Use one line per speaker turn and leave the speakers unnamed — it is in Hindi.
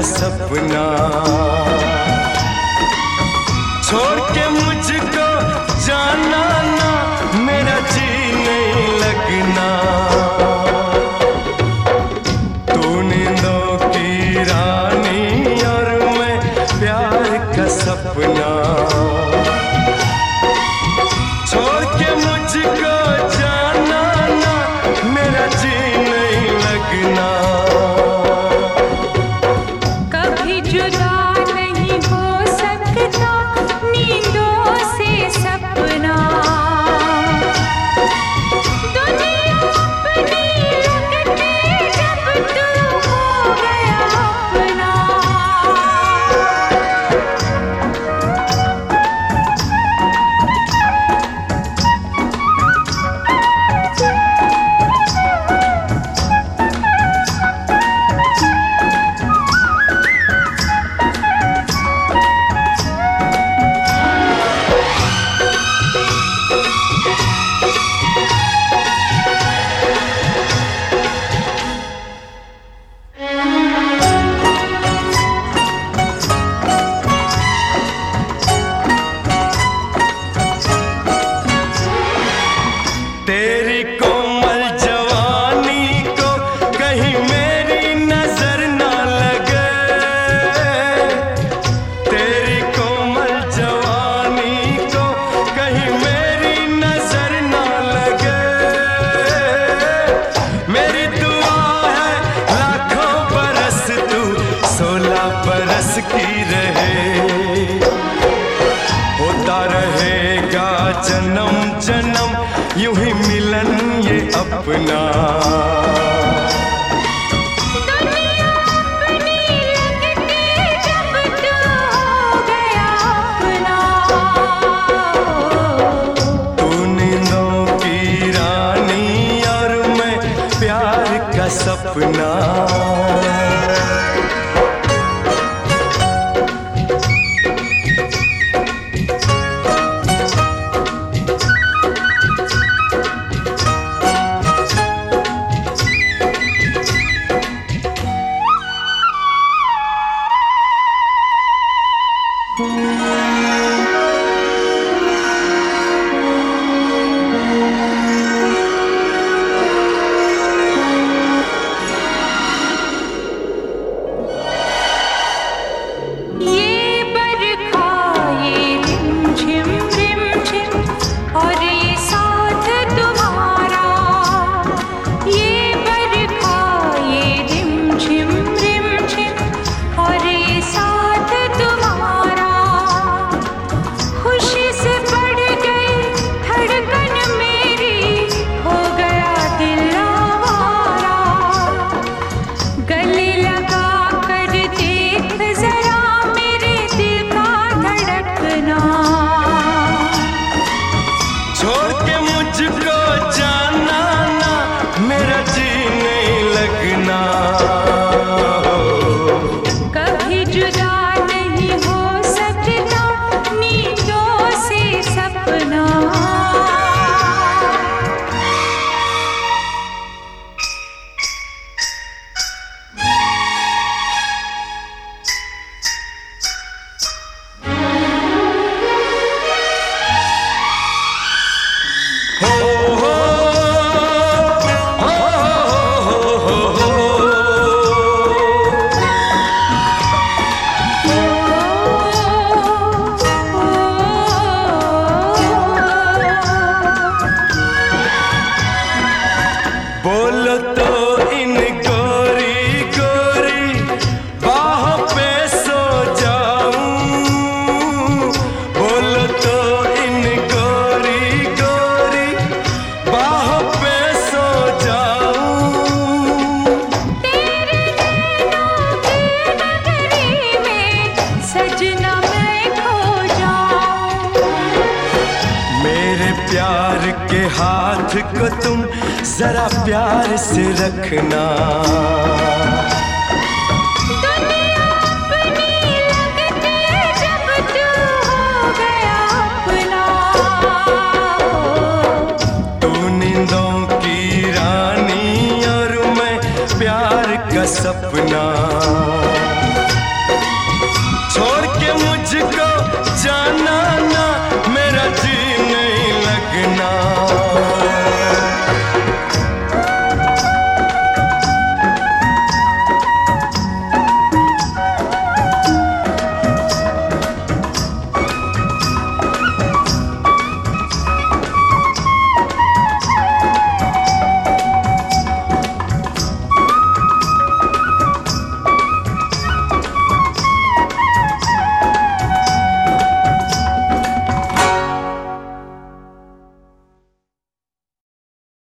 सपना। छोड़ के मुझको जाना ना, मेरा जी नहीं लगना। तू नींदों की रानी और मैं प्यार का सपना। छोड़ के मुझको जाना ना, मेरा जी नहीं लगना।
कभी जुदा नहीं हो सकता नींदों से सपना। दुनिया अपनी लगती जब तू हो गया अपना।
तेरी कोमल जवानी को कहीं मेरी नजर ना लगे। तेरी कोमल जवानी को कहीं मेरी नजर ना लगे। मेरी दुआ है लाखों बरस तू 16 बरस की रहे। होता रहेगा जन्म जन्म यूं ही मिलन ये अपना।
दुनिया अपनी लगती जब तू हो गया अपना।
तू नींदों की रानी और मैं प्यार का सपना।
ये बरखा ये रिमझिम रिमझिम और ये साथ तुम्हारा। ये बरखा ये रिमझिम रिमझिम और ये साथ तुम्हारा। खुशी से बढ़ गई धड़कन मेरी, हो गया दिल आवारा। गले लगा कर देख जरा मेरे दिल का धड़कना।
छोड़ के मुझको जाना ना, मेरा जी नहीं लगना।
कभी जुदा नहीं हो सकता नींदों से सपना।
हो हो बोलो तो इन गोरी गोरी बाहों पे सो जाऊं। बोलो तो इन गोरी गोरी बाहों पे सो जाऊं।
तेरे नैनों की नगरी में सजना मैं खो जाऊं।
मेरे प्यार के हाथ को तुम जरा प्यार से रखना।
दुनिया अपनी लगती जब तू हो गया अपना।
तू नींदों की रानी और मैं प्यार का सपना।